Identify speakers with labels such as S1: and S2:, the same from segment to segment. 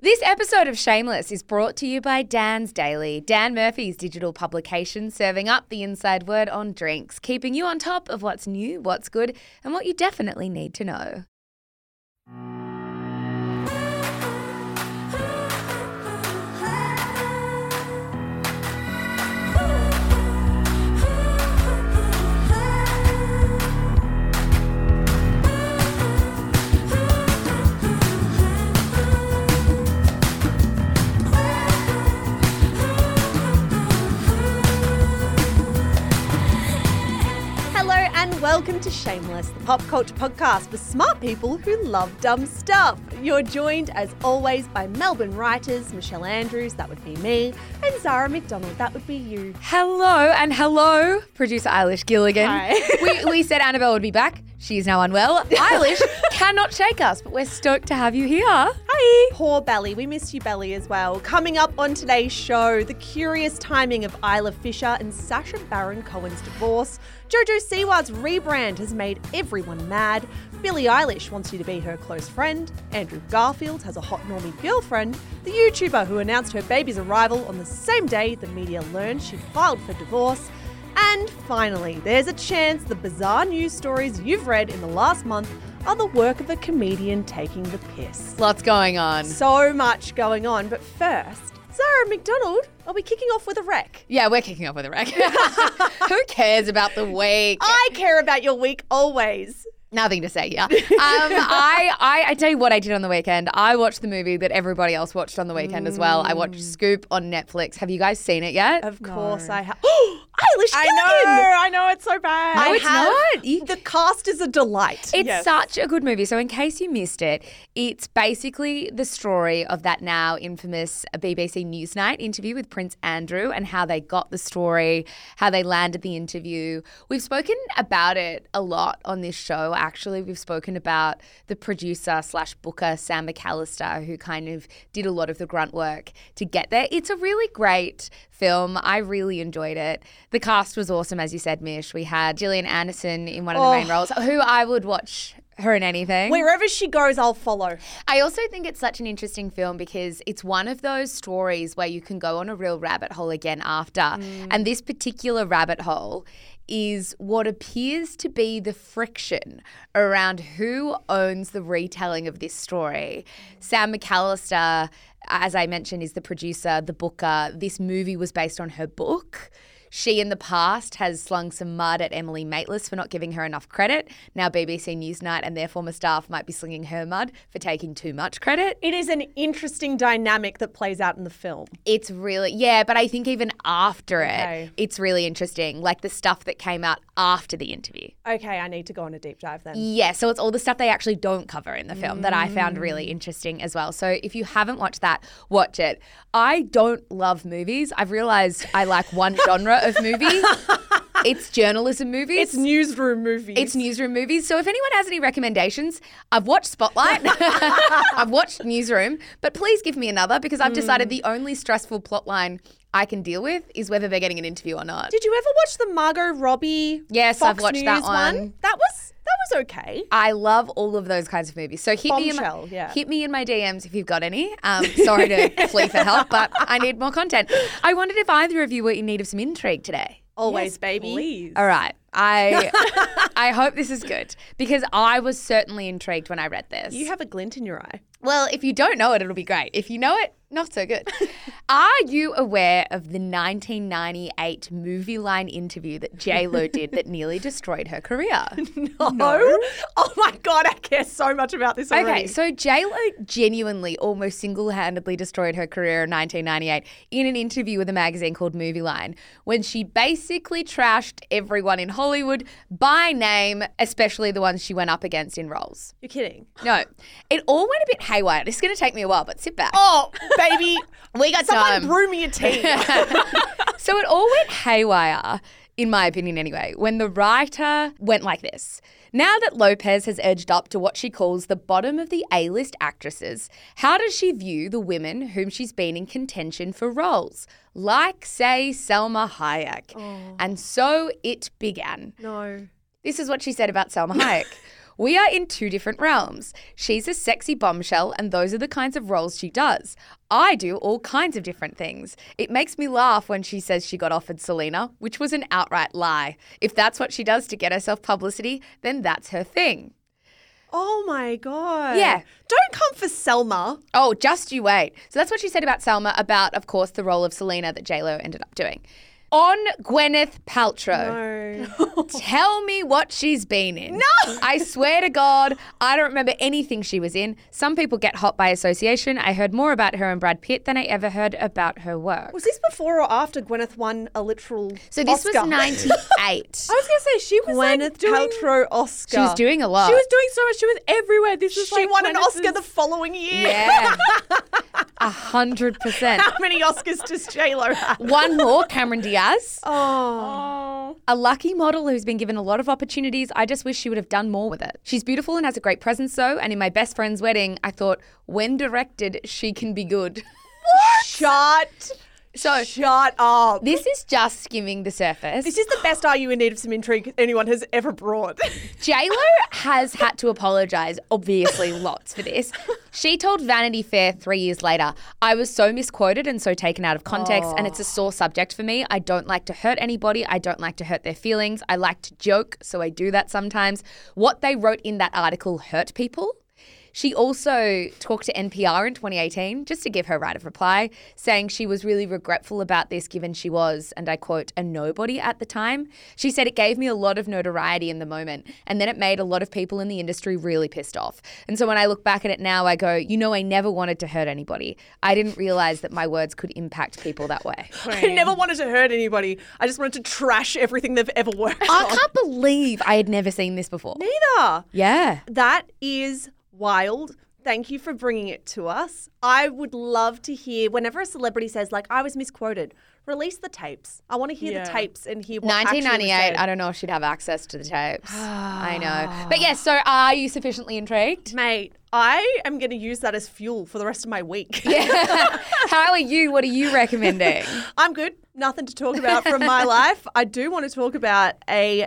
S1: This episode of Shameless is brought to you by Dan's Daily, Dan Murphy's digital publication serving up the inside word on drinks, keeping you on top of what's new, what's good, and what you definitely need to know.
S2: Welcome to Shameless, the pop culture podcast for smart people who love dumb stuff. You're joined, as always, by Melbourne writers Michelle Andrews, that would be me, and Zara McDonald, that would be you.
S1: Hello, producer Eilish Gilligan.
S2: Hi.
S1: We said Annabelle would be back. She is now unwell. Eilish cannot shake us, but we're stoked to have you here.
S2: Hi. Poor Belly. We missed you, Belly, as well. Coming up on today's show, the curious timing of Isla Fisher and Sacha Baron Cohen's divorce. Jojo Siwa's rebrand has made everyone mad. Billie Eilish wants you to be her close friend. Andrew Garfield has a hot normie girlfriend. The YouTuber who announced her baby's arrival on the same day the media learned she'd filed for divorce. And finally, there's a chance the bizarre news stories you've read in the last month are the work of a comedian taking the piss.
S1: Lots going on.
S2: So much going on, but first, Zara McDonald, are we kicking off with a rec?
S1: Yeah, we're kicking off with a rec. Who cares about the week?
S2: I care about your week always.
S1: Nothing to say, yeah. I tell you what I did on the weekend. I watched the movie that everybody else watched on the weekend as well. I watched Scoop on Netflix. Have you guys seen it yet?
S2: Of course I have. Eilish Gilligan!
S3: I know, it's so bad.
S1: No, it's not.
S2: The cast is a delight.
S1: It's such a good movie. So in case you missed it, it's basically the story of that now infamous BBC Newsnight interview with Prince Andrew and how they got the story, how they landed the interview. We've spoken about it a lot on this show, actually. We've spoken about the producer / booker, Sam McAllister, who kind of did a lot of the grunt work to get there. It's a really great film. I really enjoyed it. The cast was awesome, as you said, Mish. We had Gillian Anderson in one of the main roles, who I would watch her in anything.
S2: Wherever she goes, I'll follow.
S1: I also think it's such an interesting film because it's one of those stories where you can go on a real rabbit hole again after. And this particular rabbit hole is what appears to be the friction around who owns the retelling of this story. Sam McAllister, as I mentioned, is the producer, the booker. This movie was based on her book. She, in the past, has slung some mud at Emily Maitlis for not giving her enough credit. Now BBC Newsnight and their former staff might be slinging her mud for taking too much credit.
S2: It is an interesting dynamic that plays out in the film.
S1: It's really, but I think even after it, it's really interesting. Like the stuff that came out after the interview.
S2: Okay, I need to go on a deep dive then.
S1: Yeah, so it's all the stuff they actually don't cover in the film that I found really interesting as well. So if you haven't watched that, watch it. I don't love movies. I've realised I like one genre of movie. It's journalism movies.
S2: It's newsroom movies.
S1: So if anyone has any recommendations, I've watched Spotlight. I've watched Newsroom. But please give me another because I've decided the only stressful plotline I can deal with is whether they're getting an interview or not.
S2: Did you ever watch the Margot Robbie
S1: Yes,
S2: Fox
S1: I've watched
S2: News
S1: that one.
S2: That was okay.
S1: I love all of those kinds of movies. So hit me in my DMs if you've got any. Sorry to flee for help, but I need more content. I wondered if either of you were in need of some intrigue today.
S2: Always,
S3: yes,
S2: baby.
S3: Please.
S1: All right. I hope this is good because I was certainly intrigued when I read this.
S2: You have a glint in your eye.
S1: Well, if you don't know it, it'll be great. If you know it, not so good. Are you aware of the 1998 Movie Line interview that J-Lo did that nearly destroyed her career?
S2: No. Oh my God, I care so much about this already.
S1: Okay, so J-Lo genuinely almost single-handedly destroyed her career in 1998 in an interview with a magazine called Movie Line when she basically trashed everyone in Hollywood by name, especially the ones she went up against in roles.
S2: You're kidding.
S1: No. It all went a bit haywire. This is going to take me a while, but sit back.
S2: Oh, baby.
S1: We got
S2: Someone
S1: time.
S2: brew me a tea.
S1: So it all went haywire, in my opinion anyway, when the writer went like this. Now that Lopez has edged up to what she calls the bottom of the A-list actresses, how does she view the women whom she's been in contention for roles? Like, say, Salma Hayek. And so it began.
S2: No.
S1: This is what she said about Salma Hayek. We are in two different realms. She's a sexy bombshell, and those are the kinds of roles she does. I do all kinds of different things. It makes me laugh when she says she got offered Selena, which was an outright lie. If that's what she does to get herself publicity, then that's her thing.
S2: Oh my God.
S1: Yeah.
S2: Don't come for Selma.
S1: Oh, just you wait. So that's what she said about Selma, about, of course, the role of Selena that J-Lo ended up doing. On Gwyneth Paltrow.
S2: No.
S1: Tell me what she's been in.
S2: No!
S1: I swear to God, I don't remember anything she was in. Some people get hot by association. I heard more about her and Brad Pitt than I ever heard about her work.
S2: Was this before or after Gwyneth won a literal
S1: So this
S2: Oscar?
S1: was 98.
S3: I was going to say, she was
S2: Gwyneth
S3: doing...
S2: Paltrow Oscar.
S1: She was doing a lot.
S3: She was doing so much. She was everywhere. This was
S2: She
S3: like
S2: won an
S3: Gwyneth's-
S2: Oscar the following year.
S1: Yeah. 100%.
S2: How many Oscars does J-Lo have?
S1: One more, Cameron Diaz.
S3: Oh.
S1: A lucky model who's been given a lot of opportunities. I just wish she would have done more with it. She's beautiful and has a great presence though. And in my best friend's wedding, I thought, when directed, she can be good.
S2: Shut up.
S1: This is just skimming the surface.
S2: This is the best Are You in Need of Some Intrigue anyone has ever brought.
S1: J-Lo has had to apologise, obviously, lots for this. She told Vanity Fair 3 years later, I was so misquoted and so taken out of context, and it's a sore subject for me. I don't like to hurt anybody. I don't like to hurt their feelings. I like to joke, so I do that sometimes. What they wrote in that article hurt people. She also talked to NPR in 2018, just to give her right of reply, saying she was really regretful about this given she was, and I quote, a nobody at the time. She said it gave me a lot of notoriety in the moment, and then it made a lot of people in the industry really pissed off. And so when I look back at it now, I go, I never wanted to hurt anybody. I didn't realise that my words could impact people that way.
S2: I never wanted to hurt anybody. I just wanted to trash everything they've ever worked
S1: I
S2: on.
S1: can't believe I had never seen this before.
S2: Neither.
S1: Yeah.
S2: That is wild. Thank you for bringing it to us. I would love to hear, whenever a celebrity says, like, I was misquoted, release the tapes. I want to hear the tapes and hear what actually was
S1: 1998,
S2: said.
S1: I don't know if she'd have access to the tapes. I know. But yes, so are you sufficiently intrigued?
S2: Mate, I am going to use that as fuel for the rest of my week.
S1: How are you? What are you recommending?
S2: I'm good. Nothing to talk about from my life. I do want to talk about a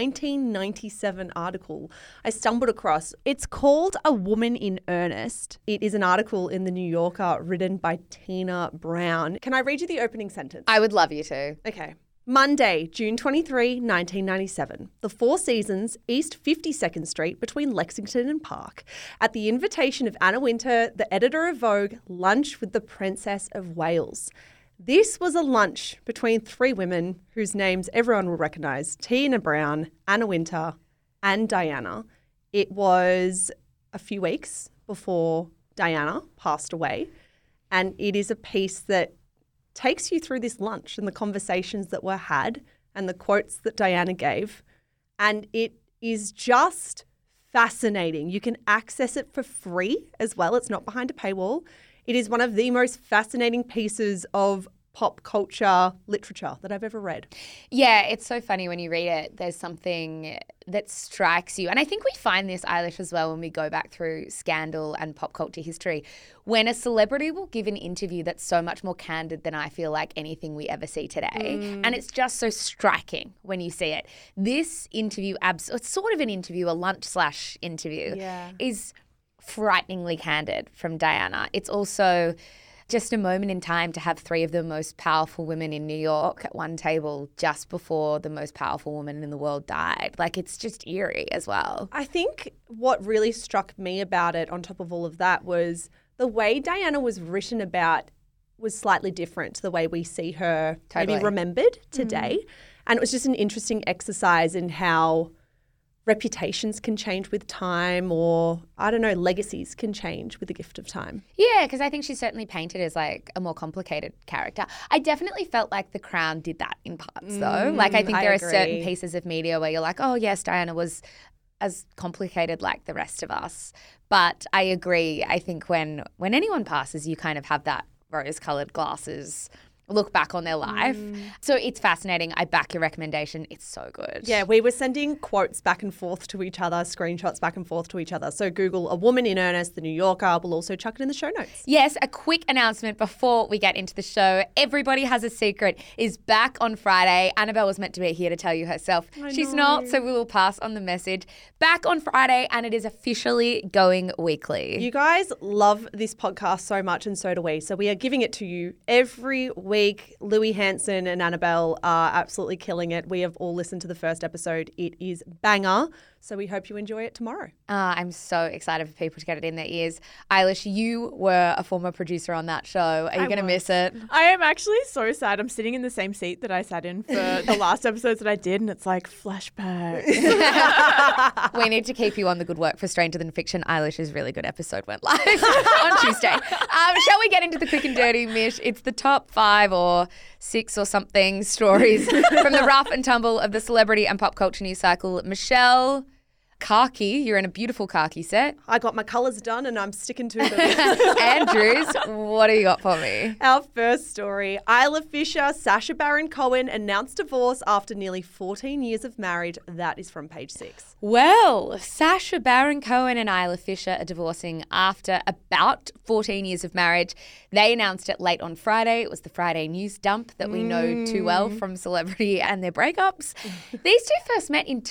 S2: 1997 article I stumbled across. It's called A Woman in Earnest. It is an article in The New Yorker written by Tina Brown. Can I read you the opening sentence?
S1: I would love you to.
S2: Okay. Monday, June 23, 1997. The Four Seasons, East 52nd Street between Lexington and Park. At the invitation of Anna Wintour, the editor of Vogue, lunch with the Princess of Wales. This was a lunch between three women whose names everyone will recognise, Tina Brown, Anna Wintour and Diana. It was a few weeks before Diana passed away, and it is a piece that takes you through this lunch and the conversations that were had and the quotes that Diana gave. And it is just fascinating. You can access it for free as well. It's not behind a paywall. It is one of the most fascinating pieces of pop culture literature that I've ever read.
S1: Yeah, it's so funny when you read it. There's something that strikes you. And I think we find this, Eilish, as well when we go back through Scandal and pop culture history. When a celebrity will give an interview that's so much more candid than I feel like anything we ever see today. And it's just so striking when you see it. This interview, it's sort of an interview, a lunch/interview, is frighteningly candid from Diana. It's also just a moment in time to have three of the most powerful women in New York at one table just before the most powerful woman in the world died. Like, it's just eerie as well.
S2: I think what really struck me about it on top of all of that was the way Diana was written about was slightly different to the way we see her maybe remembered today. And it was just an interesting exercise in how reputations can change with time, or, I don't know, legacies can change with the gift of time.
S1: Yeah, because I think she's certainly painted as like a more complicated character. I definitely felt like The Crown did that in parts though. Like, I think there are certain pieces of media where you're like, oh yes, Diana was as complicated like the rest of us. But I agree. I think when anyone passes, you kind of have that rose-coloured glasses look back on their life. So it's fascinating. I back your recommendation. It's so good.
S2: Yeah, we were sending quotes back and forth to each other, screenshots back and forth to each other. So Google A Woman in Earnest, The New Yorker. We'll also chuck it in the show notes.
S1: Yes, a quick announcement before we get into the show. Everybody Has a Secret is back on Friday. Annabelle was meant to be here to tell you herself. She's not, so we will pass on the message. Back on Friday, and it is officially going weekly.
S2: You guys love this podcast so much, and so do we. So we are giving it to you every week. Louis Hansen and Annabelle are absolutely killing it. We have all listened to the first episode. It is banger. So we hope you enjoy it tomorrow.
S1: I'm so excited for people to get it in their ears. Eilish, you were a former producer on that show. Are you going to miss it?
S3: I am actually so sad. I'm sitting in the same seat that I sat in for the last episodes that I did, and it's like flashback.
S1: We need to keep you on the good work for Stranger Than Fiction. Eilish's really good episode went live on Tuesday. Shall we get into the quick and dirty, Mish? It's the top 5 or 6 or something stories from the rough and tumble of the celebrity and pop culture news cycle. Michelle, khaki, you're in a beautiful khaki set.
S2: I got my colours done and I'm sticking to them.
S1: Andrews, what do you got for me?
S2: Our first story, Isla Fisher, Sacha Baron Cohen announced divorce after nearly 14 years of marriage. That is from Page 6.
S1: Well, Sacha Baron Cohen and Isla Fisher are divorcing after about 14 years of marriage. They announced it late on Friday. It was the Friday news dump that we know too well from Celebrity and their breakups. These two first met in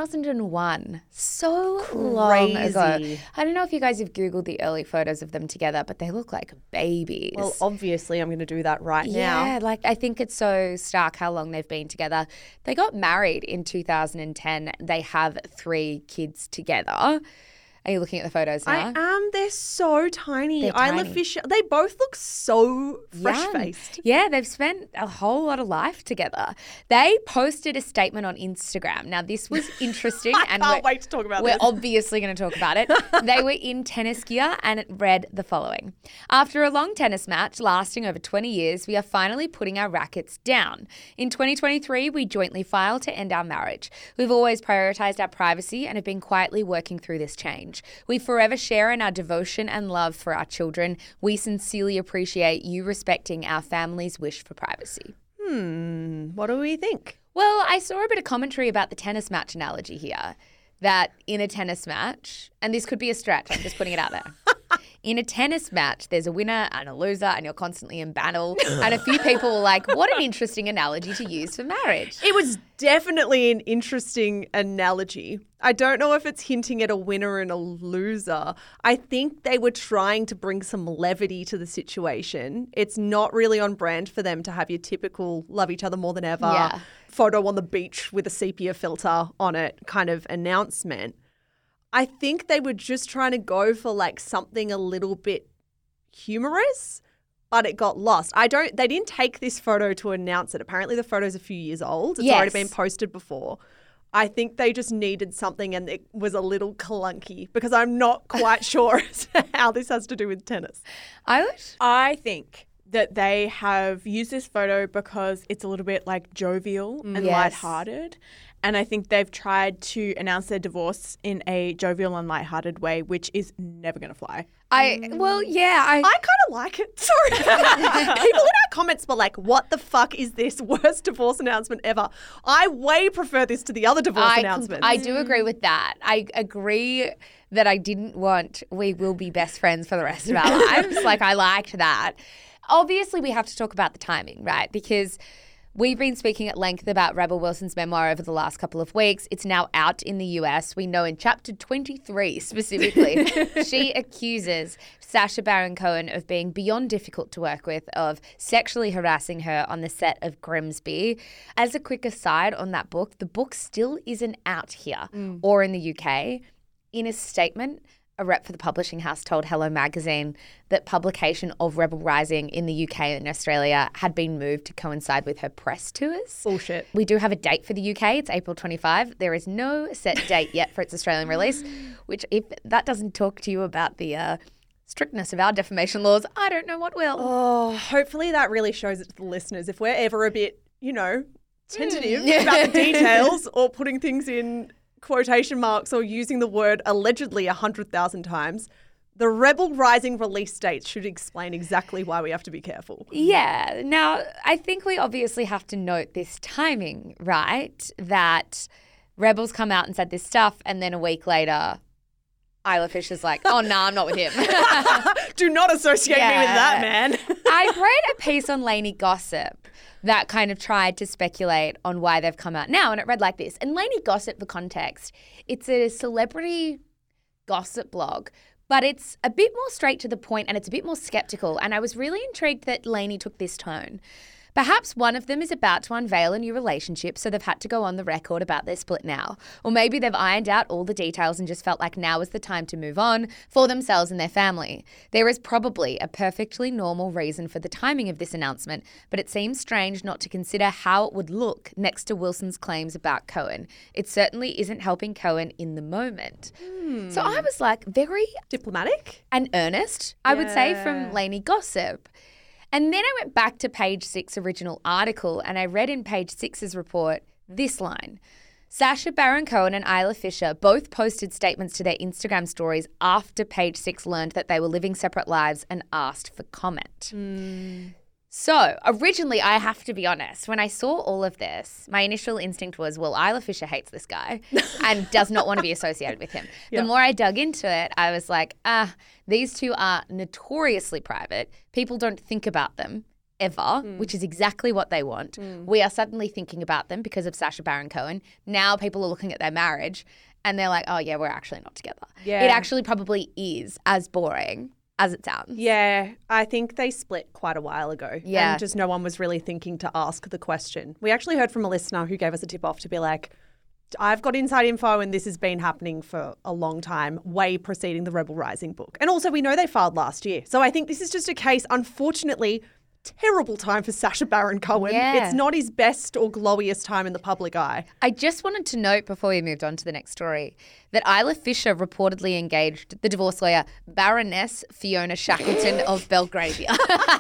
S1: 2001. So long ago. I don't know if you guys have Googled the early photos of them together, but they look like babies.
S2: Well, obviously I'm going to do that right now.
S1: Yeah, like I think it's so stark how long they've been together. They got married in 2010. They have 3 kids together. Are you looking at the photos now?
S2: I am. They're so tiny.
S1: They're
S2: Isla
S1: tiny.
S2: Fisher, they both look so fresh-faced.
S1: Yeah, they've spent a whole lot of life together. They posted a statement on Instagram. Now, this was interesting.
S2: I can't wait to talk about
S1: We're
S2: this.
S1: obviously going to talk about it. They were in tennis gear and it read the following. After a long tennis match lasting over 20 years, we are finally putting our rackets down. In 2023, we jointly filed to end our marriage. We've always prioritized our privacy and have been quietly working through this change. We forever share in our devotion and love for our children. We sincerely appreciate you respecting our family's wish for privacy.
S2: What do we think?
S1: Well, I saw a bit of commentary about the tennis match analogy here, that in a tennis match, and this could be a stretch, I'm just putting it out there. In a tennis match, there's a winner and a loser and you're constantly in battle. And a few people were like, what an interesting analogy to use for marriage.
S2: It was definitely an interesting analogy. I don't know if it's hinting at a winner and a loser. I think they were trying to bring some levity to the situation. It's not really on brand for them to have your typical love each other more than ever, photo on the beach with a sepia filter on it kind of announcement. I think they were just trying to go for like something a little bit humorous, but it got lost. They didn't take this photo to announce it. Apparently the photo's a few years old. It's already been posted before. I think they just needed something and it was a little clunky because I'm not quite sure as to how this has to do with tennis.
S1: Eilish?
S3: I think that they have used this photo because it's a little bit like jovial and lighthearted. And I think they've tried to announce their divorce in a jovial and lighthearted way, which is never going to fly.
S2: I kind of like it. Sorry. People in our comments were like, what the fuck is this worst divorce announcement ever? I way prefer this to the other divorce announcements.
S1: I do agree with that. I agree that I didn't want we will be best friends for the rest of our lives. Like, I liked that. Obviously, we have to talk about the timing, right? Because we've been speaking at length about Rebel Wilson's memoir over the last couple of weeks. It's now out in the US. We know in chapter 23 specifically, she accuses Sacha Baron Cohen of being beyond difficult to work with, of sexually harassing her on the set of Grimsby. As a quick aside on that book, the book still isn't out here or in the UK. In a statement, a rep for the publishing house told Hello Magazine that publication of Rebel Rising in the UK and Australia had been moved to coincide with her press tours.
S2: Bullshit.
S1: We do have a date for the UK. It's April 25. There is no set date yet for its Australian release, which if that doesn't talk to you about the strictness of our defamation laws, I don't know what will.
S2: Oh, hopefully that really shows it to the listeners. If we're ever a bit, tentative about the details or putting things in quotation marks or using the word allegedly 100,000 times, The Rebel Rising release date should explain exactly why we have to be careful.
S1: Yeah. Now, I think we obviously have to note this timing, right? That Rebels come out and said this stuff, and then a week later, Isla Fisher's like, oh, no, I'm not with him.
S2: Do not associate me with that, man.
S1: I read a piece on Lainey Gossip that kind of tried to speculate on why they've come out now, and it read like this. And Lainey Gossip, for context, it's a celebrity gossip blog, but it's a bit more straight to the point and it's a bit more skeptical. And I was really intrigued that Lainey took this tone. Perhaps one of them is about to unveil a new relationship, so they've had to go on the record about their split now. Or maybe they've ironed out all the details and just felt like now is the time to move on for themselves and their family. There is probably a perfectly normal reason for the timing of this announcement, but it seems strange not to consider how it would look next to Wilson's claims about Cohen. It certainly isn't helping Cohen in the moment. So I was like very
S2: diplomatic
S1: and earnest, I would say, from Lainey Gossip. And then I went back to Page Six original article and I read in Page Six's report this line. Sacha Baron Cohen and Isla Fisher both posted statements to their Instagram stories after Page Six learned that they were living separate lives and asked for comment. So originally, I have to be honest, when I saw all of this, my initial instinct was, well, Isla Fisher hates this guy and does not want to be associated with him. The more I dug into it, I was like, these two are notoriously private. People don't think about them ever, which is exactly what they want. We are suddenly thinking about them because of Sacha Baron Cohen. Now people are looking at their marriage and they're like, oh, yeah, we're actually not together. Yeah. It actually probably is as boring as it sounds.
S2: Yeah, I think they split quite a while ago. Yeah. And just no one was really thinking to ask the question. We actually heard from a listener who gave us a tip off to be like, I've got inside info and this has been happening for a long time, way preceding the Rebel Rising book. And also we know they filed last year. So I think this is just a case, unfortunately, terrible time for Sacha Baron Cohen. Yeah. It's not his best or glowiest time in the public eye.
S1: I just wanted to note before we moved on to the next story that Isla Fisher reportedly engaged the divorce lawyer Baroness Fiona Shackleton of Belgravia.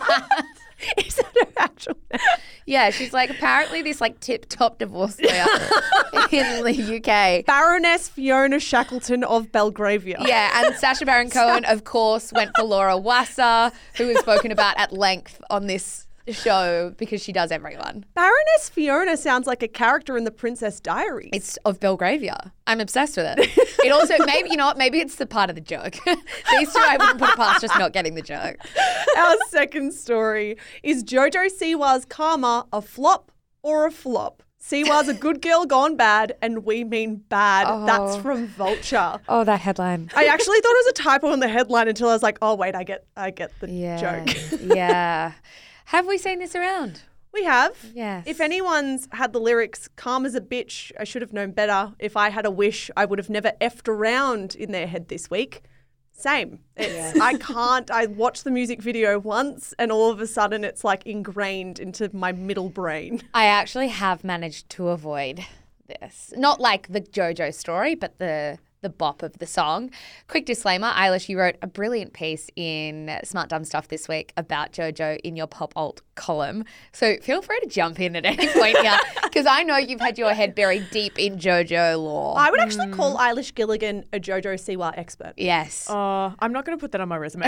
S2: Is that her actual name?
S1: Yeah, she's like apparently this like tip-top divorce lawyer in the UK.
S2: Baroness Fiona Shackleton of Belgravia.
S1: Yeah, and Sacha Baron Cohen, of course, went for Laura Wasser, who we've spoken about at length on this show because she does everyone.
S2: Baroness Fiona sounds like a character in the Princess Diaries.
S1: It's of Belgravia. I'm obsessed with it. It also, maybe, you know what, maybe it's the part of the joke. These two I wouldn't put past just not getting the joke.
S2: Our second story is Jojo Siwa's Karma a flop or a flop? Siwa's a good girl gone bad, and we mean bad. Oh. That's from Vulture.
S1: Oh, that headline.
S2: I actually thought it was a typo on the headline until I was like, oh, wait, I get the joke.
S1: Yeah. Have we seen this around?
S2: We have.
S1: Yes.
S2: If anyone's had the lyrics, Karma's a bitch, I should have known better. If I had a wish, I would have never effed around in their head this week. Same. I watched the music video once and all of a sudden it's like ingrained into my middle brain.
S1: I actually have managed to avoid this. Not like the JoJo story, but the bop of the song. Quick disclaimer, Eilish, you wrote a brilliant piece in Smart Dumb Stuff this week about JoJo in your pop alt column. So feel free to jump in at any point here because I know you've had your head buried deep in JoJo lore.
S2: I would actually call Eilish Gilligan a JoJo Siwa expert.
S1: Yes.
S3: I'm not going to put that on my resume.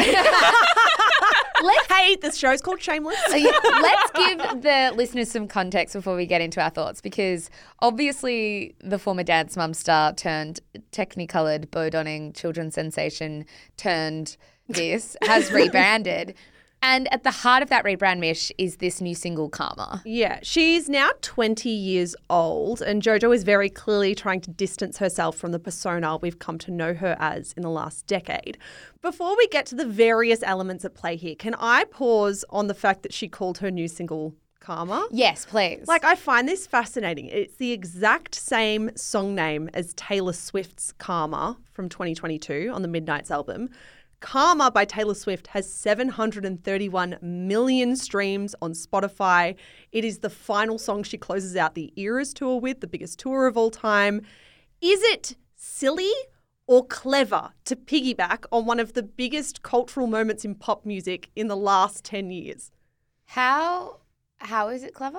S2: Hey, this show's called Shameless.
S1: Let's give the listeners some context before we get into our thoughts because obviously the former Dance Mum star turned Technicoloured Bo Donning children's sensation turned this has rebranded. And at the heart of that rebrand, Mish, is this new single, Karma.
S2: Yeah, she's now 20 years old and JoJo is very clearly trying to distance herself from the persona we've come to know her as in the last decade. Before we get to the various elements at play here, can I pause on the fact that she called her new single Karma?
S1: Yes, please.
S2: Like, I find this fascinating. It's the exact same song name as Taylor Swift's Karma from 2022 on the Midnights album. Karma by Taylor Swift has 731 million streams on Spotify. It is the final song she closes out the Eras tour with, the biggest tour of all time. Is it silly or clever to piggyback on one of the biggest cultural moments in pop music in the last 10 years?
S1: How is it clever?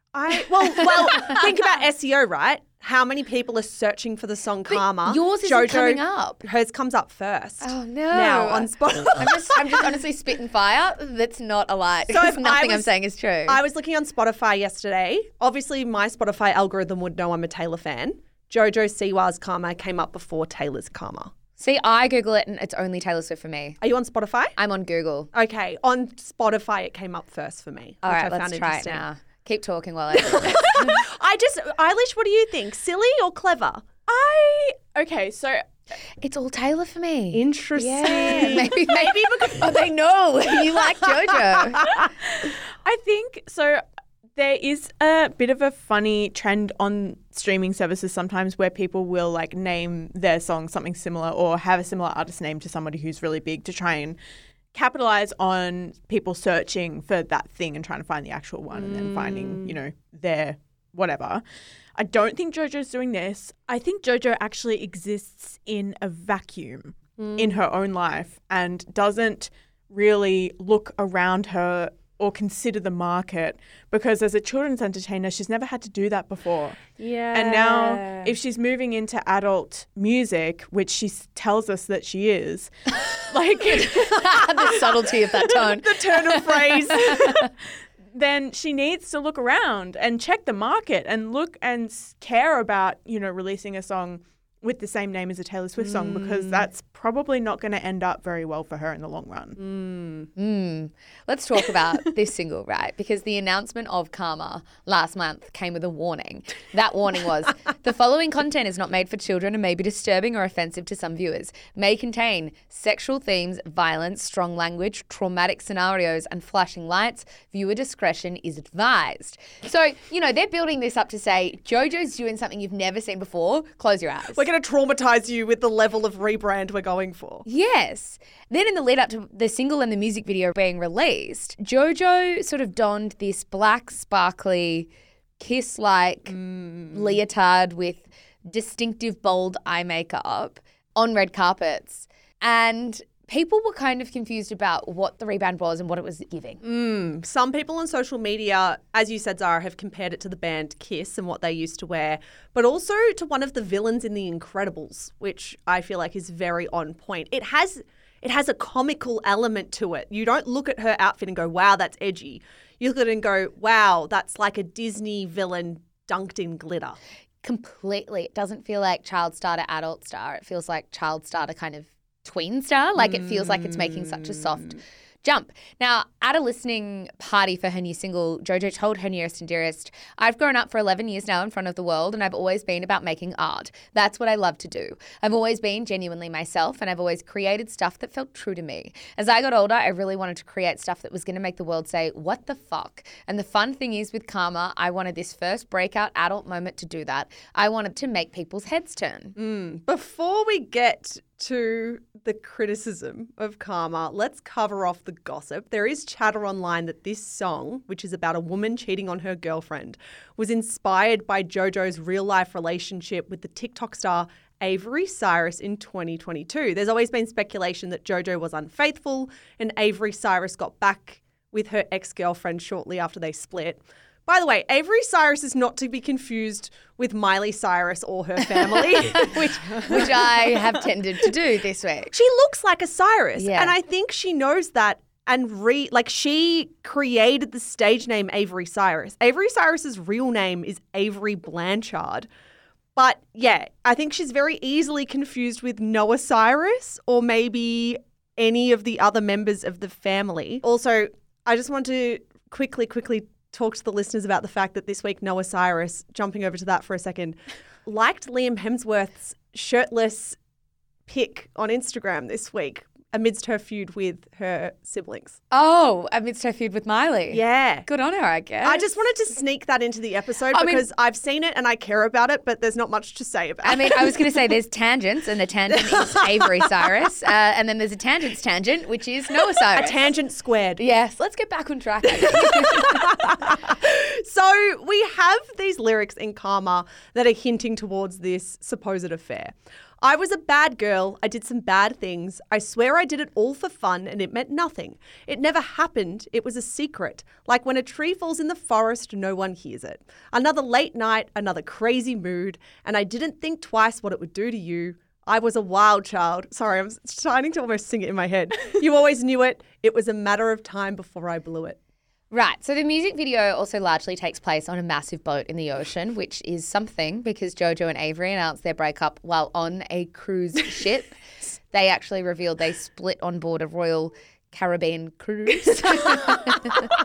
S2: Think about SEO, right? How many people are searching for the song Karma?
S1: Yours isn't coming up.
S2: Hers comes up first.
S1: Oh, no.
S2: Now on Spotify.
S1: I'm just honestly spitting fire. That's not a lie.
S2: So if
S1: Nothing I'm saying is true.
S2: I was looking on Spotify yesterday. Obviously, my Spotify algorithm would know I'm a Taylor fan. Jojo Siwa's Karma came up before Taylor's Karma.
S1: See, I Google it and it's only Taylor Swift for me.
S2: Are you on Spotify?
S1: I'm on Google.
S2: Okay. On Spotify, it came up first for me.
S1: All right, let's try it now. Keep talking while I
S2: Eilish, what do you think? Silly or clever?
S3: Okay, so
S1: it's all Taylor for me.
S2: Interesting.
S1: Yeah, maybe because they know you like JoJo.
S3: I think so. There is a bit of a funny trend on streaming services sometimes where people will like name their song something similar or have a similar artist name to somebody who's really big to try and capitalize on people searching for that thing and trying to find the actual one and then finding, their whatever. I don't think JoJo's doing this. I think JoJo actually exists in a vacuum in her own life and doesn't really look around her or consider the market because as a children's entertainer, she's never had to do that before.
S2: Yeah.
S3: And now if she's moving into adult music, which she tells us that she is, like
S1: the subtlety of that tone.
S2: The turn of phrase.
S3: Then she needs to look around and check the market and look and care about, releasing a song with the same name as a Taylor Swift song because that's probably not going to end up very well for her in the long run.
S1: Let's talk about this single, right? Because the announcement of Karma last month came with a warning. That warning was, the following content is not made for children and may be disturbing or offensive to some viewers. May contain sexual themes, violence, strong language, traumatic scenarios, and flashing lights. Viewer discretion is advised. So, they're building this up to say, JoJo's doing something you've never seen before. Close your eyes.
S2: We're going to traumatize you with the level of rebrand we're going for.
S1: Yes. Then in the lead up to the single and the music video being released, JoJo sort of donned this black, sparkly, kiss-like leotard with distinctive, bold eye makeup on red carpets. And people were kind of confused about what the rebound was and what it was giving.
S2: Some people on social media, as you said, Zara, have compared it to the band Kiss and what they used to wear, but also to one of the villains in The Incredibles, which I feel like is very on point. It has a comical element to it. You don't look at her outfit and go, wow, that's edgy. You look at it and go, wow, that's like a Disney villain dunked in glitter.
S1: Completely. It doesn't feel like child star to adult star. It feels like child star to kind of tween star. Like it feels like it's making such a soft jump. Now, at a listening party for her new single, JoJo told her nearest and dearest, I've grown up for 11 years now in front of the world and I've always been about making art. That's what I love to do. I've always been genuinely myself and I've always created stuff that felt true to me. As I got older, I really wanted to create stuff that was going to make the world say, what the fuck? And the fun thing is with Karma, I wanted this first breakout adult moment to do that. I wanted to make people's heads turn.
S2: Before we get to the criticism of Karma, let's cover off the gossip. There is chatter online that this song, which is about a woman cheating on her girlfriend, was inspired by JoJo's real-life relationship with the TikTok star Avery Cyrus in 2022. There's always been speculation that JoJo was unfaithful and Avery Cyrus got back with her ex-girlfriend shortly after they split. By the way, Avery Cyrus is not to be confused with Miley Cyrus or her family.
S1: which I have tended to do this week.
S2: She looks like a Cyrus.
S1: Yeah.
S2: And I think she knows that and she created the stage name Avery Cyrus. Avery Cyrus's real name is Avery Blanchard. But yeah, I think she's very easily confused with Noah Cyrus or maybe any of the other members of the family. Also, I just want to quickly talk to the listeners about the fact that this week Noah Cyrus, jumping over to that for a second, liked Liam Hemsworth's shirtless pic on Instagram this week amidst her feud with her siblings.
S1: Oh, amidst her feud with Miley.
S2: Yeah.
S1: Good on her, I guess.
S2: I just wanted to sneak that into the episode because I've seen it and I care about it, but there's not much to say about it.
S1: I mean, I was going to say there's tangents, and the tangent is Avery Cyrus, and then there's a tangent's tangent, which is Noah Cyrus.
S2: A tangent squared.
S1: Yes, let's get back on track.
S2: So we have these lyrics in Karma that are hinting towards this supposed affair. I was a bad girl. I did some bad things. I swear I did it all for fun and it meant nothing. It never happened. It was a secret. Like when a tree falls in the forest, no one hears it. Another late night, another crazy mood, and I didn't think twice what it would do to you. I was a wild child. Sorry, I'm starting to almost sing it in my head. You always knew it. It was a matter of time before I blew it.
S1: Right. So the music video also largely takes place on a massive boat in the ocean, which is something because JoJo and Avery announced their breakup while on a cruise ship. They actually revealed they split on board a Royal Caribbean cruise.
S2: What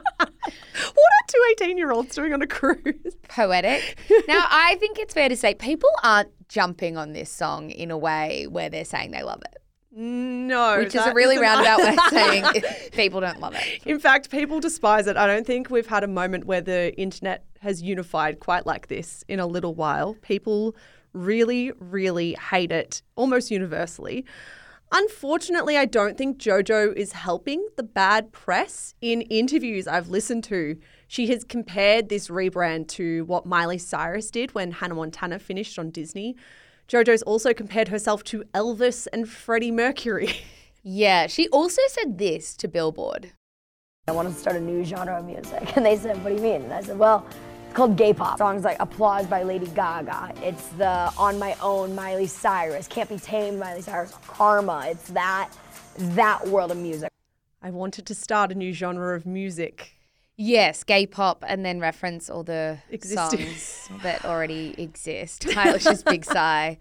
S2: are two 18-year-olds doing on a cruise?
S1: Poetic. Now, I think it's fair to say people aren't jumping on this song in a way where they're saying they love it.
S2: No.
S1: Which is a really roundabout way of saying people don't love it.
S2: In fact, people despise it. I don't think we've had a moment where the internet has unified quite like this in a little while. People really, really hate it almost universally. Unfortunately, I don't think JoJo is helping the bad press. In interviews I've listened to, she has compared this rebrand to what Miley Cyrus did when Hannah Montana finished on Disney. JoJo's also compared herself to Elvis and Freddie Mercury.
S1: Yeah, she also said this to Billboard.
S4: I want to start a new genre of music. And they said, what do you mean? And I said, well, it's called gay pop. Songs like Applause by Lady Gaga. It's the On My Own Miley Cyrus. Can't Be Tamed Miley Cyrus. Karma. It's that world of music.
S2: I wanted to start a new genre of music.
S1: Yes, gay pop, and then reference all the songs that already exist. Eilish's Big Sigh.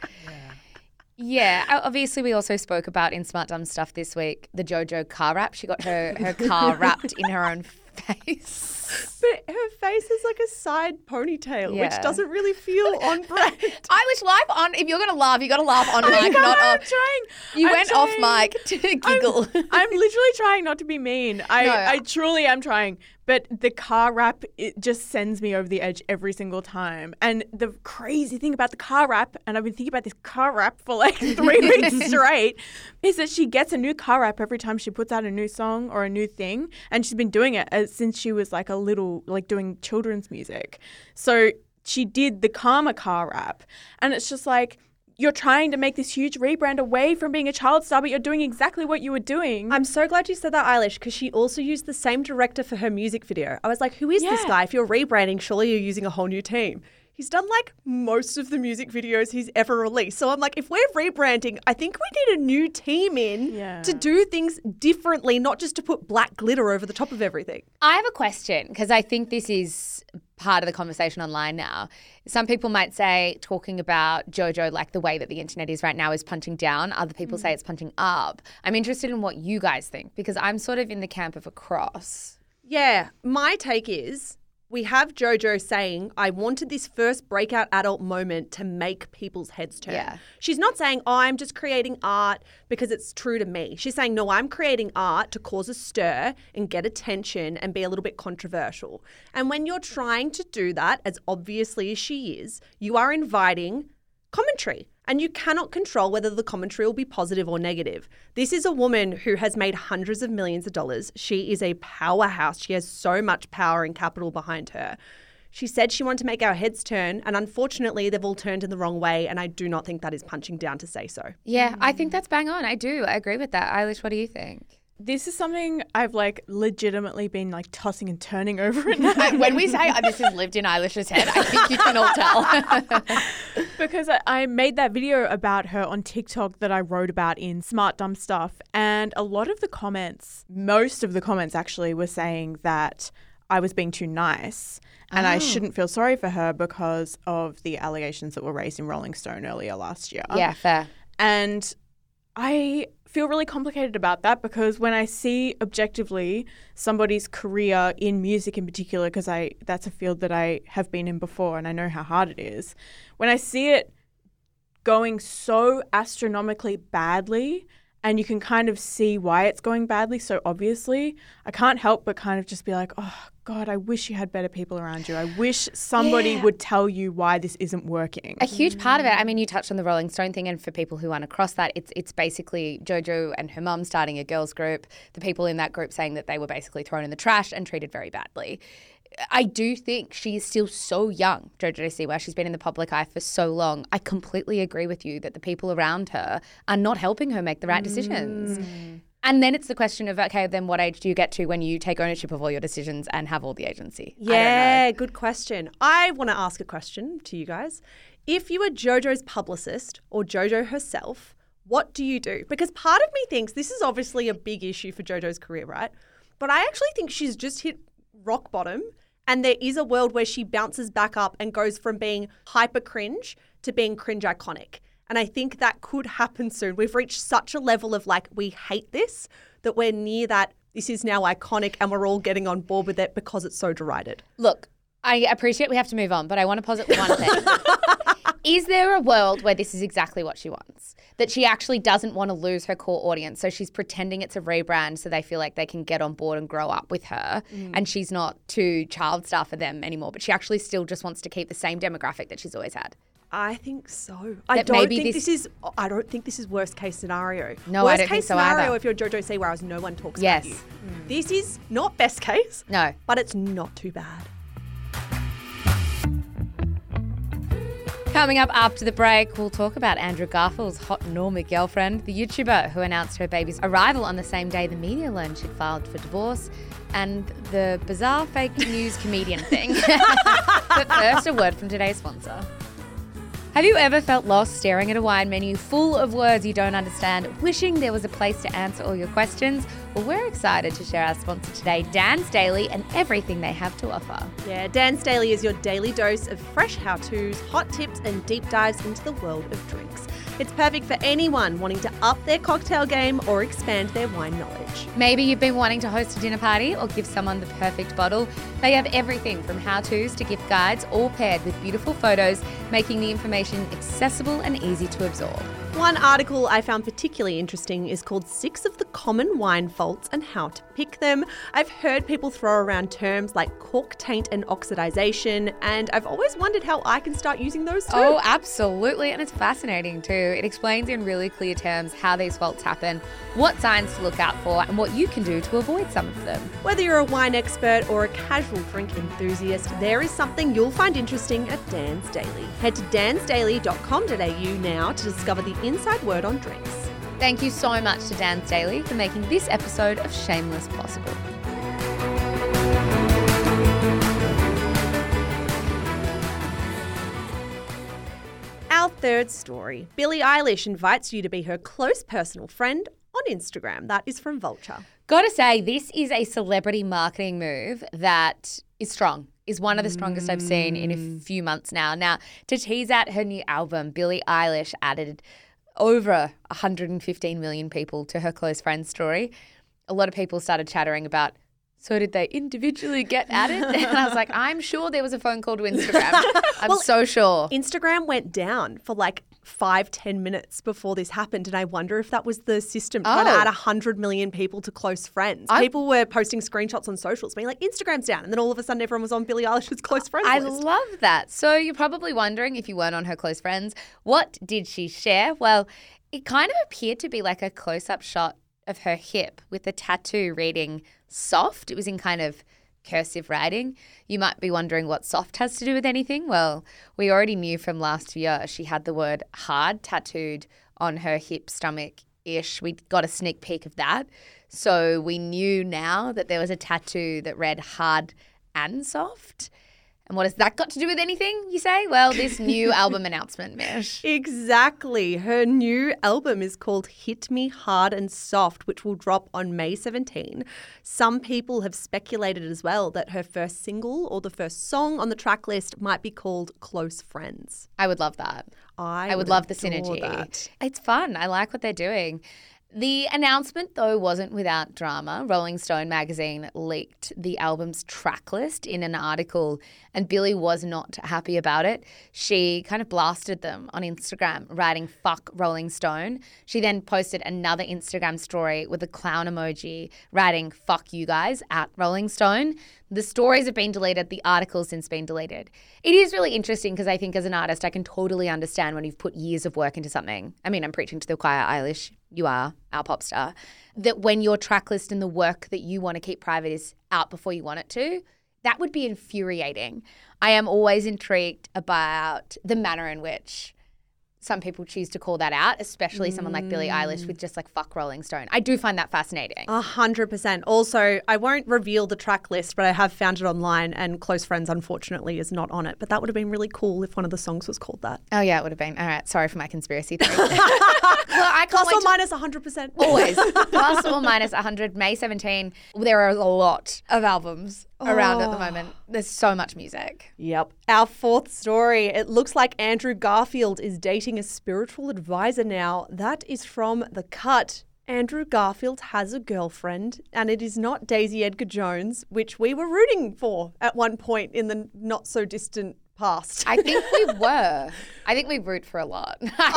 S1: Yeah, obviously we also spoke about in Smart Dumb Stuff this week, the JoJo car wrap. She got her car wrapped in her own face.
S2: But her face is like a side ponytail, which doesn't really feel on brand.
S1: Eilish, live on. If you're going to laugh, you got to laugh on mic, not off. You went off mic to giggle.
S3: I'm literally trying not to be mean. I truly am trying. But the car wrap, it just sends me over the edge every single time. And the crazy thing about the car wrap, and I've been thinking about this car wrap for like 3 weeks straight, is that she gets a new car wrap every time she puts out a new song or a new thing. And she's been doing it since she was like a little, like doing children's music. So she did the Karma car wrap. And it's just like, you're trying to make this huge rebrand away from being a child star, but you're doing exactly what you were doing.
S2: I'm so glad you said that, Eilish, because she also used the same director for her music video. I was like, who is this guy? If you're rebranding, surely you're using a whole new team. He's done like most of the music videos he's ever released. So I'm like, if we're rebranding, I think we need a new team to do things differently, not just to put black glitter over the top of everything.
S1: I have a question because I think this is part of the conversation online now. Some people might say talking about JoJo like the way that the internet is right now is punching down. Other people say it's punching up. I'm interested in what you guys think because I'm sort of in the camp of a cross.
S2: Yeah, my take is we have JoJo saying, I wanted this first breakout adult moment to make people's heads turn.
S1: Yeah.
S2: She's not saying, I'm just creating art because it's true to me. She's saying, no, I'm creating art to cause a stir and get attention and be a little bit controversial. And when you're trying to do that, as obviously as she is, you are inviting commentary. And you cannot control whether the commentary will be positive or negative. This is a woman who has made hundreds of millions of dollars. She is a powerhouse. She has so much power and capital behind her. She said she wanted to make our heads turn, and unfortunately, they've all turned in the wrong way, and I do not think that is punching down to say so.
S1: Yeah, I think that's bang on. I do. I agree with that. Eilish, what do you think?
S3: This is something I've like legitimately been like tossing and turning over it now.
S1: When we say this has lived in Eilish's head, I think you can all tell.
S3: Because I made that video about her on TikTok that I wrote about in Smart Dumb Stuff. And a lot of the comments, most of the comments actually were saying that I was being too nice and I shouldn't feel sorry for her because of the allegations that were raised in Rolling Stone earlier last year.
S1: Yeah, fair.
S3: And I feel really complicated about that because when I see objectively somebody's career in music in particular, because that's a field that I have been in before and I know how hard it is, when I see it going so astronomically badly and you can kind of see why it's going badly so obviously, I can't help but kind of just be like, oh, God, I wish you had better people around you. I wish somebody would tell you why this isn't working.
S1: A huge part of it, I mean, you touched on the Rolling Stone thing, and for people who aren't across that, it's basically JoJo and her mum starting a girls group, the people in that group saying that they were basically thrown in the trash and treated very badly. I do think she is still so young, JoJo Siwa. She's been in the public eye for so long. I completely agree with you that the people around her are not helping her make the right decisions. And then it's the question of, okay, then what age do you get to when you take ownership of all your decisions and have all the agency?
S2: Yeah, good question. I want to ask a question to you guys. If you were JoJo's publicist or JoJo herself, what do you do? Because part of me thinks this is obviously a big issue for JoJo's career, right? But I actually think she's just hit rock bottom, and there is a world where she bounces back up and goes from being hyper cringe to being cringe iconic. And I think that could happen soon. We've reached such a level of like, we hate this, that we're near that this is now iconic and we're all getting on board with it because it's so derided.
S1: Look, I appreciate we have to move on, but I want to posit one thing. Is there a world where this is exactly what she wants? That she actually doesn't want to lose her core audience, so she's pretending it's a rebrand so they feel like they can get on board and grow up with her, and she's not too child star for them anymore, but she actually still just wants to keep the same demographic that she's always had?
S2: I think so. I don't think this is worst case scenario.
S1: No, I don't think so either.
S2: Worst case scenario if you're JoJo Siwa, no one talks about you. This is not best case.
S1: No.
S2: But it's not too bad.
S1: Coming up after the break, we'll talk about Andrew Garfield's hot normie girlfriend, the YouTuber who announced her baby's arrival on the same day the media learned she'd filed for divorce, and the bizarre fake news comedian thing. But first, a word from today's sponsor. Have you ever felt lost staring at a wine menu full of words you don't understand, wishing there was a place to answer all your questions? Well, we're excited to share our sponsor today, Dan's Daily, and everything they have to offer.
S2: Yeah, Dan's Daily is your daily dose of fresh how-tos, hot tips, and deep dives into the world of drinks. It's perfect for anyone wanting to up their cocktail game or expand their wine knowledge.
S1: Maybe you've been wanting to host a dinner party or give someone the perfect bottle. They have everything from how-tos to gift guides, all paired with beautiful photos, making the information accessible and easy to absorb.
S2: One article I found particularly interesting is called 6 of the Common Wine Faults and How to Pick Them. I've heard people throw around terms like cork taint and oxidization, and I've always wondered how I can start using those too.
S1: Oh, absolutely. And it's fascinating too. It explains in really clear terms how these faults happen, what signs to look out for, and what you can do to avoid some of them.
S2: Whether you're a wine expert or a casual drink enthusiast, there is something you'll find interesting at Dan's Daily. Head to dansdaily.com.au now to discover the inside word on drinks.
S1: Thank you so much to Dan's Daily for making this episode of Shameless possible.
S2: Our third story. Billie Eilish invites you to be her close personal friend on Instagram. That is from Vulture.
S1: Gotta say, this is a celebrity marketing move that is strong. Is one of the strongest I've seen in a few months now. Now, to tease out her new album, Billie Eilish added over 115 million people to her close friends story. A lot of people started chattering about, so did they individually get added? And I was like, I'm sure there was a phone call to Instagram. I'm so sure.
S2: Instagram went down for like 5-10 minutes before this happened, and I wonder if that was the system trying to add 100 million people to close friends. People were posting screenshots on socials being like, Instagram's down, and then all of a sudden everyone was on Billie Eilish's close friends list.
S1: I love that. So you're probably wondering, if you weren't on her close friends, what did she share? Well, it kind of appeared to be like a close-up shot of her hip with the tattoo reading soft. It was in kind of cursive writing. You might be wondering what soft has to do with anything. Well, we already knew from last year she had the word hard tattooed on her hip, stomach-ish. We got a sneak peek of that. So we knew now that there was a tattoo that read hard and soft. And what has that got to do with anything, you say? Well, this new album announcement, Mish.
S2: Exactly. Her new album is called Hit Me Hard and Soft, which will drop on May 17. Some people have speculated as well that her first single or the first song on the track list might be called Close Friends.
S1: I would love that. I would love the synergy.
S2: That.
S1: It's fun. I like what they're doing. The announcement, though, wasn't without drama. Rolling Stone magazine leaked the album's track list in an article, and Billie was not happy about it. She kind of blasted them on Instagram, writing "fuck Rolling Stone." She then posted another Instagram story with a clown emoji, writing "fuck you guys" at Rolling Stone. The stories have been deleted. The article's since been deleted. It is really interesting because I think as an artist, I can totally understand when you've put years of work into something. I mean, I'm preaching to the choir, Eilish. You are our pop star. That when your track list and the work that you want to keep private is out before you want it to, That would be infuriating. I am always intrigued about the manner in which some people choose to call that out, especially someone like Billie Eilish with just like fuck Rolling Stone. I do find that fascinating.
S2: 100%. Also, I won't reveal the track list, but I have found it online and Close Friends, unfortunately, is not on it. But that would have been really cool if one of the songs was called that.
S1: Oh, yeah, it would have been. All right. Sorry for my conspiracy theory. Well, I can't
S2: Plus or minus 100%.
S1: Always. Plus or minus 100. May 17. There are a lot of albums around at the moment. There's so much music.
S2: Yep. Our fourth story. It looks like Andrew Garfield is dating a spiritual advisor now. That is from The Cut. Andrew Garfield has a girlfriend, and it is not Daisy Edgar Jones, which we were rooting for at one point in the not so distant past.
S1: I think we were. I think we root for a lot.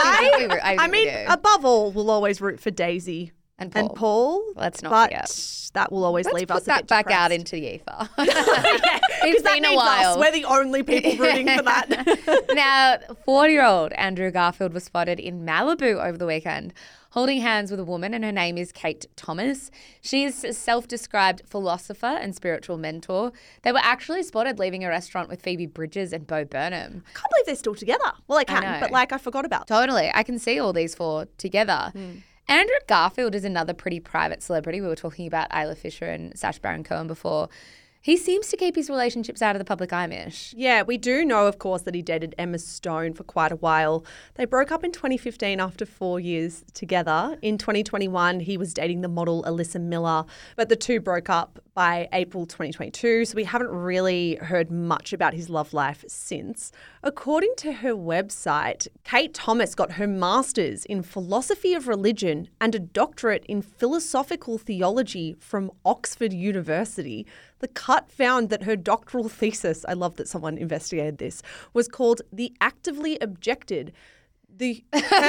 S1: I
S2: mean, above all, we'll always root for Daisy
S1: and Paul. Let's not forget.
S2: That will always leave us a bit
S1: Let's put that back out into the ether. It's been a while.
S2: Us. We're the only people rooting for that.
S1: Now, 40-year-old Andrew Garfield was spotted in Malibu over the weekend, holding hands with a woman, and her name is Kate Thomas. She is a self-described philosopher and spiritual mentor. They were actually spotted leaving a restaurant with Phoebe Bridgers and Bo Burnham.
S2: I can't believe they're still together. Well, I can, but I forgot about them.
S1: Totally. I can see all these four together. Andrew Garfield is another pretty private celebrity. We were talking about Isla Fisher and Sacha Baron Cohen before. He seems to keep his relationships out of the public eye, Mish.
S2: Yeah, we do know, of course, that he dated Emma Stone for quite a while. They broke up in 2015 after 4 years together. In 2021, he was dating the model Alyssa Miller, but the two broke up by April 2022, so we haven't really heard much about his love life since. According to her website, Kate Thomas got her master's in philosophy of religion and a doctorate in philosophical theology from Oxford University. The Cut found that her doctoral thesis, I love that someone investigated this, was called The Actively Objected. Hang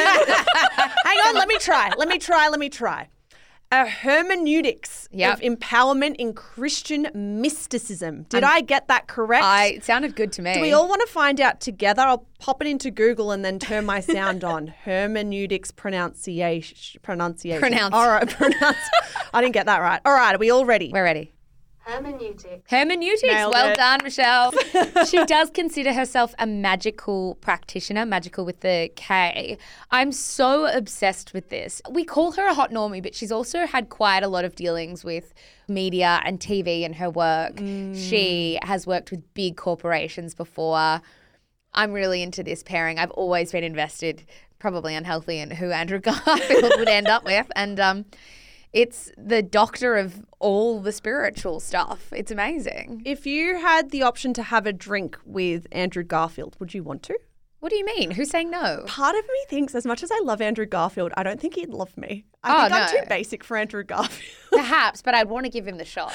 S2: on, let me try. A hermeneutics of empowerment in Christian mysticism. Did I get that correct?
S1: It sounded good to me.
S2: Do we all want to find out together? I'll pop it into Google and then turn my sound on. Hermeneutics pronunciation. All right, I didn't get that right. All right, are we all ready?
S1: We're ready. Hermeneutics.
S2: Nailed
S1: well
S2: it.
S1: done, Michelle. She does consider herself a magical practitioner, magical with the K. I'm so obsessed with this. We call her a hot normie, but she's also had quite a lot of dealings with media and TV in her work. She has worked with big corporations before. I'm really into this pairing. I've always been invested, probably unhealthy, in who Andrew Garfield would end up with. And it's the doctor of all the spiritual stuff. It's amazing.
S2: If you had the option to have a drink with Andrew Garfield, would you want to?
S1: What do you mean? Who's saying no?
S2: Part of me thinks, as much as I love Andrew Garfield, I don't think he'd love me. I think I'm too basic for Andrew Garfield.
S1: Perhaps, but I'd want to give him the shot.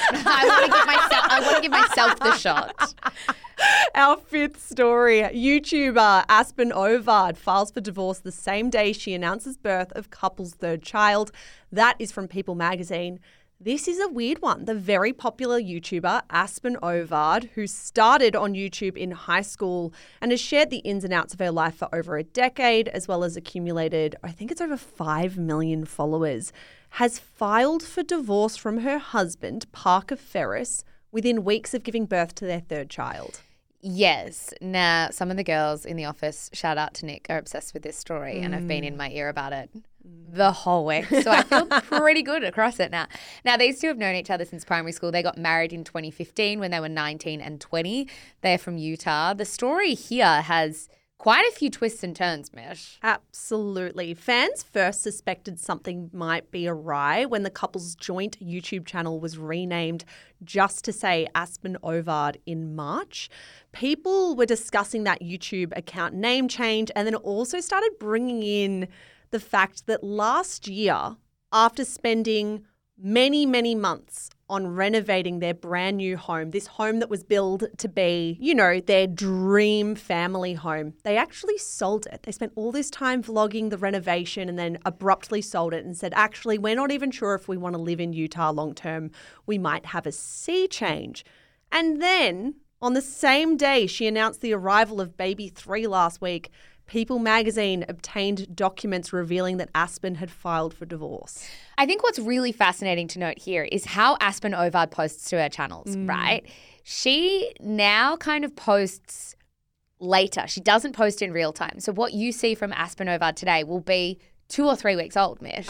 S1: I want to give myself the shot.
S2: Our fifth story. YouTuber Aspen Ovard files for divorce the same day she announces birth of couple's third child. That is from People magazine. This is a weird one. The very popular YouTuber Aspen Ovard, who started on YouTube in high school and has shared the ins and outs of her life for over a decade, as well as accumulated, I think it's over 5 million followers, has filed for divorce from her husband, Parker Ferris, within weeks of giving birth to their third child.
S1: Yes. Now, some of the girls in the office, shout out to Nick, are obsessed with this story and have been in my ear about it the whole week. So I feel pretty good across it now. Now, these two have known each other since primary school. They got married in 2015 when they were 19 and 20. They're from Utah. The story here has quite a few twists and turns, Mish.
S2: Absolutely. Fans first suspected something might be awry when the couple's joint YouTube channel was renamed just to say Aspen Ovard in March. People were discussing that YouTube account name change and then also started bringing in the fact that last year, after spending many, many months on renovating their brand new home, this home that was billed to be, you know, their dream family home, they actually sold it. They spent all this time vlogging the renovation and then abruptly sold it and said, actually, we're not even sure if we want to live in Utah long term. We might have a sea change. And then on the same day she announced the arrival of baby 3 last week, People magazine obtained documents revealing that Aspen had filed for divorce.
S1: I think what's really fascinating to note here is how Aspen Ovard posts to her channels, right? she now kind of posts later. She doesn't post in real time. So what you see from Aspen Ovard today will be 2 or 3 weeks old, Mish.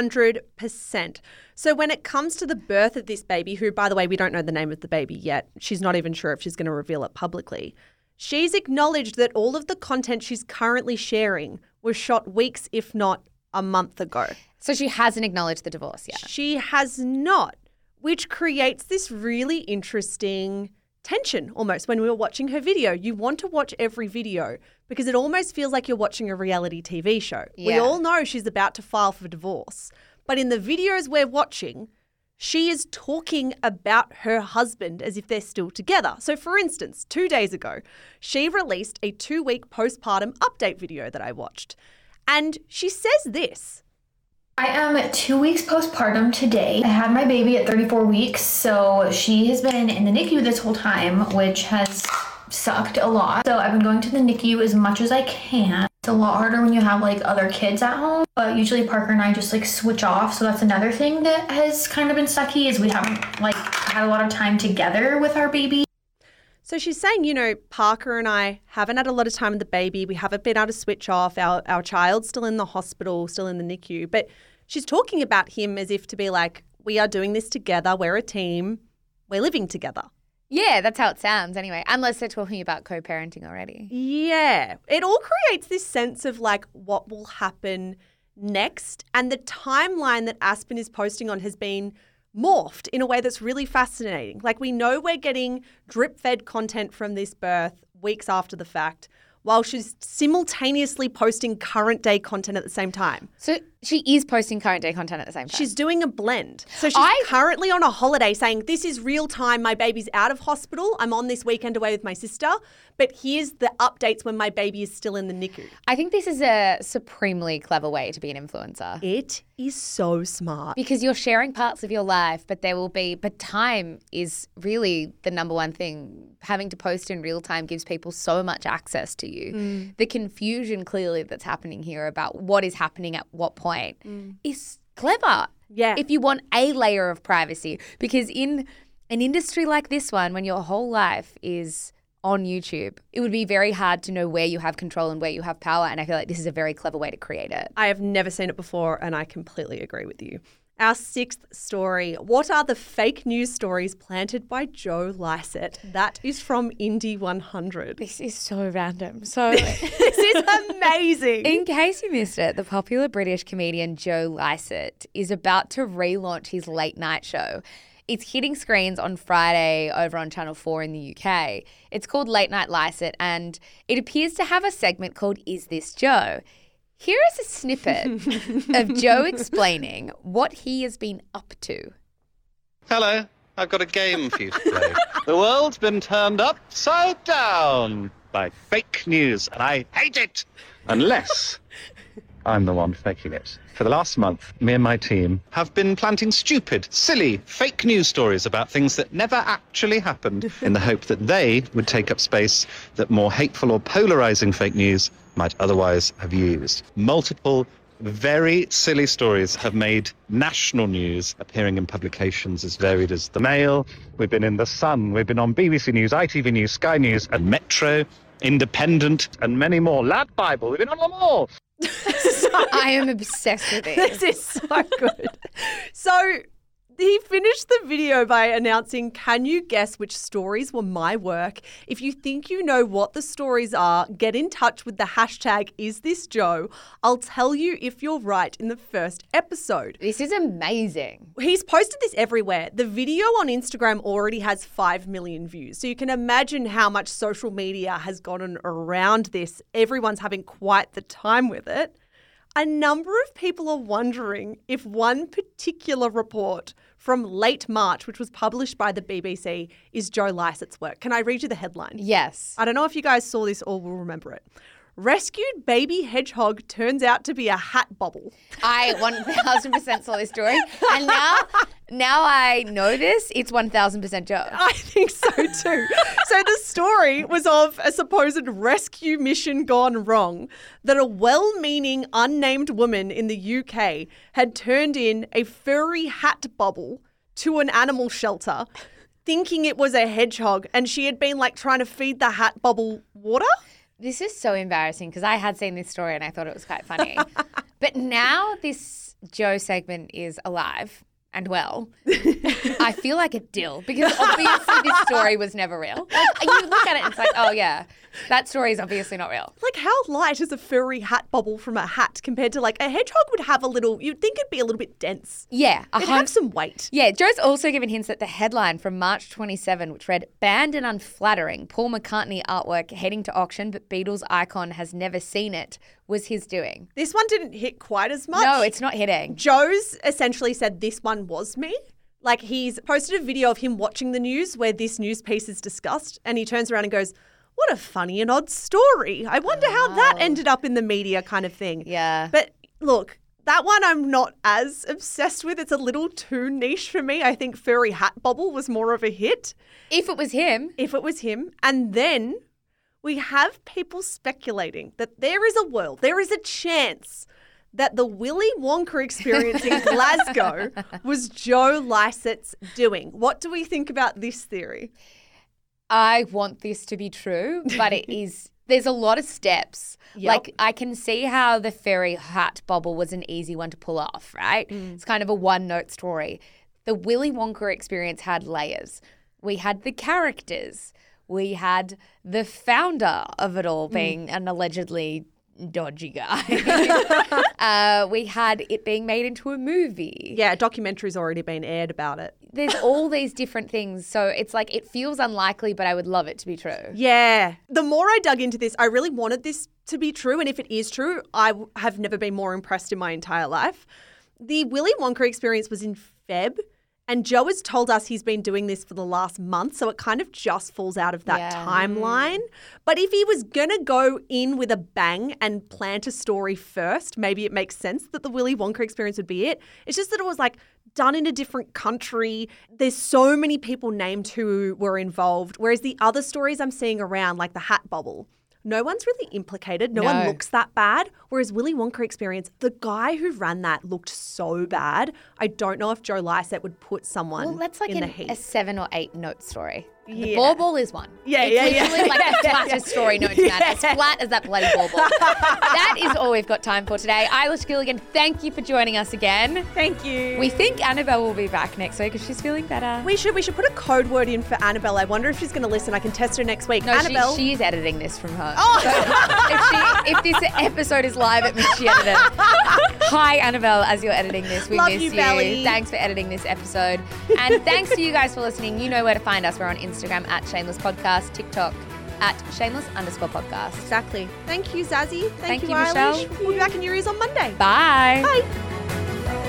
S2: 100%. So when it comes to the birth of this baby, who, by the way, we don't know the name of the baby yet. She's not even sure if she's going to reveal it publicly. She's acknowledged that all of the content she's currently sharing was shot weeks, if not a month ago.
S1: So she hasn't acknowledged the divorce yet.
S2: She has not, which creates this really interesting tension almost when we were watching her video. You want to watch every video because it almost feels like you're watching a reality TV show.
S1: Yeah.
S2: We all know she's about to file for divorce. But in the videos we're watching, she is talking about her husband as if they're still together. So for instance, 2 days ago, she released a 2-week postpartum update video that I watched. And she says this.
S5: I am 2 weeks postpartum today. I had my baby at 34 weeks, so she has been in the NICU this whole time, which has sucked a lot. So I've been going to the NICU as much as I can. It's a lot harder when you have like other kids at home, but usually Parker and I just like switch off. So that's another thing that has kind of been sucky is we haven't like had a lot of time together with our baby.
S2: So she's saying, you know, Parker and I haven't had a lot of time with the baby. We haven't been able to switch off. Our child's still in the hospital, still in the NICU. But she's talking about him as if to be like, we are doing this together. We're a team. We're living together.
S1: Yeah, that's how it sounds anyway, unless they're talking about co-parenting already.
S2: Yeah. It all creates this sense of like what will happen next. And the timeline that Aspen is posting on has been morphed in a way that's really fascinating. Like we know we're getting drip-fed content from this birth weeks after the fact, while she's simultaneously posting current day content at the same time.
S1: So she is posting current day content at the same time.
S2: She's doing a blend. So she's currently on a holiday saying, this is real time. My baby's out of hospital. I'm on this weekend away with my sister. But here's the updates when my baby is still in the NICU.
S1: I think this is a supremely clever way to be an influencer.
S2: It is so smart.
S1: Because you're sharing parts of your life, but time is really the number one thing. Having to post in real time gives people so much access to you. The confusion clearly that's happening here about what is happening at what point is clever.
S2: Yeah.
S1: If you want a layer of privacy. Because in an industry like this one, when your whole life is on YouTube, it would be very hard to know where you have control and where you have power. And I feel like this is a very clever way to create it.
S2: I have never seen it before and I completely agree with you. Our 6th story. What are the fake news stories planted by Joe Lycett? That is from Indy 100.
S1: This is so random. So
S2: this is amazing.
S1: In case you missed it, the popular British comedian Joe Lycett is about to relaunch his late night show. It's hitting screens on Friday over on Channel 4 in the UK. It's called Late Night Lycett and it appears to have a segment called Is This Joe? Here is a snippet of Joe explaining what he has been up to.
S6: Hello, I've got a game for you to play. The world's been turned upside down by fake news, and I hate it unless I'm the one faking it. For the last month, me and my team have been planting stupid, silly, fake news stories about things that never actually happened in the hope that they would take up space that more hateful or polarizing fake news might otherwise have used. Multiple very silly stories have made national news, appearing in publications as varied as The Mail. We've been in The Sun, we've been on BBC News, ITV News, Sky News and Metro, Independent and many more. Lad Bible, we've been on them all.
S1: I am obsessed with it.
S2: This is so good. So he finished the video by announcing, can you guess which stories were my work? If you think you know what the stories are, get in touch with the hashtag #IsThisJoe. I'll tell you if you're right in the first episode.
S1: This is amazing.
S2: He's posted this everywhere. The video on Instagram already has 5 million views. So you can imagine how much social media has gotten around this. Everyone's having quite the time with it. A number of people are wondering if one particular report from late March, which was published by the BBC, is Joe Lycett's work. Can I read you the headline?
S1: Yes.
S2: I don't know if you guys saw this or will remember it. Rescued baby hedgehog turns out to be a hat bubble.
S1: I 1,000% saw this story. And now I know this, it's 1,000% Joe.
S2: I think so too. So the story was of a supposed rescue mission gone wrong, that a well-meaning unnamed woman in the UK had turned in a furry hat bubble to an animal shelter thinking it was a hedgehog and she had been like trying to feed the hat bubble water.
S1: This is so embarrassing because I had seen this story and I thought it was quite funny. But now this Joe segment is alive and well, I feel like a dill because obviously this story was never real. Like, you look at it and it's like, oh yeah, that story is obviously not real.
S2: Like how light is a furry hat bubble from a hat compared to like a hedgehog would have a little, you'd think it'd be a little bit dense.
S1: Yeah.
S2: It'd have some weight.
S1: Yeah, Joe's also given hints that the headline from March 27, which read, "Banned and unflattering, Paul McCartney artwork heading to auction, but Beatles icon has never seen it," was his doing.
S2: This one didn't hit quite as much.
S1: No, it's not hitting.
S2: Joe's essentially said this one was me. Like he's posted a video of him watching the news where this news piece is discussed and he turns around and goes, "What a funny and odd story. I wonder how that ended up in the media," kind of thing.
S1: Yeah.
S2: But look, that one I'm not as obsessed with. It's a little too niche for me. I think Furry Hat Bubble was more of a hit.
S1: If it was him.
S2: If it was him. And then we have people speculating that there is a world, there is a chance that the Willy Wonka experience in Glasgow was Joe Lycett's doing. What do we think about this theory?
S1: I want this to be true, but it is. There's a lot of steps.
S2: Yep.
S1: Like I can see how the fairy hat bubble was an easy one to pull off, right? It's kind of a one-note story. The Willy Wonka experience had layers. We had the characters. We had the founder of it all being an allegedly dodgy guy. We had it being made into a movie.
S2: Yeah, a documentary's already been aired about it.
S1: There's all these different things. So it's like it feels unlikely, but I would love it to be true.
S2: Yeah. The more I dug into this, I really wanted this to be true. And if it is true, I have never been more impressed in my entire life. The Willy Wonka experience was in Feb. And Joe has told us he's been doing this for the last month, so it kind of just falls out of that timeline. But if he was going to go in with a bang and plant a story first, maybe it makes sense that the Willy Wonka experience would be it. It's just that it was like done in a different country. There's so many people named who were involved, whereas the other stories I'm seeing around, like the hat bubble, no one's really implicated. No one looks that bad. Whereas Willy Wonka experience, the guy who ran that looked so bad. I don't know if Joe Lycett would put someone
S1: Well, that's like
S2: in the heat.
S1: a 7 or 8 note story. The
S2: Yeah.
S1: ball is one.
S2: Yeah,
S1: it's literally like the flattest story known to man. As flat as that bloody ball. That is all we've got time for today. Eilish Gilligan, thank you for joining us again.
S2: Thank you.
S1: We think Annabelle will be back next week because she's feeling better.
S2: We should put a code word in for Annabelle. I wonder if she's going to listen. I can test her next week.
S1: No,
S2: Annabelle.
S1: she is editing this from her. Oh. So if this episode is live, it means she edited it. Hi, Annabelle, as you're editing this. We
S2: Love
S1: miss
S2: you, Belly.
S1: Thanks for editing this episode. And thanks to you guys for listening. You know where to find us. We're on Instagram at Shameless Podcast, TikTok at Shameless_podcast.
S2: Exactly. Thank you, Zazzy. Thank you,
S1: Michelle.
S2: Eilish. We'll be back in your ears on Monday.
S1: Bye.
S2: Bye.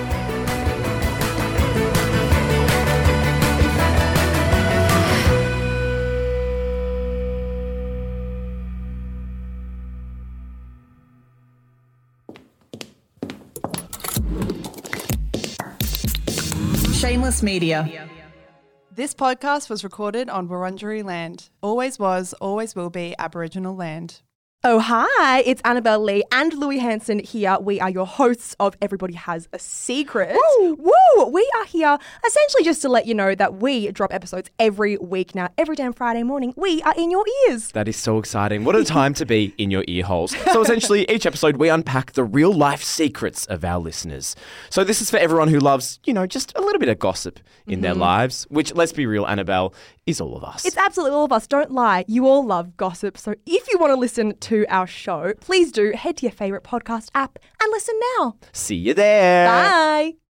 S7: Shameless Media.
S8: This podcast was recorded on Wurundjeri land. Always was, always will be Aboriginal land.
S9: Oh, hi, it's Annabelle Lee and Louis Hanson here. We are your hosts of Everybody Has a Secret. Woo! Woo! We are here essentially just to let you know that we drop episodes every week now. Every damn Friday morning, we are in your ears.
S10: That is so exciting. What a time to be in your ear holes. So essentially, each episode we unpack the real life secrets of our listeners. So this is for everyone who loves, just a little bit of gossip in their lives, which, let's be real, Annabelle, is all of us.
S9: It's absolutely all of us. Don't lie. You all love gossip. So if you want to listen to our show, please do head to your favourite podcast app and listen now.
S10: See you there.
S9: Bye.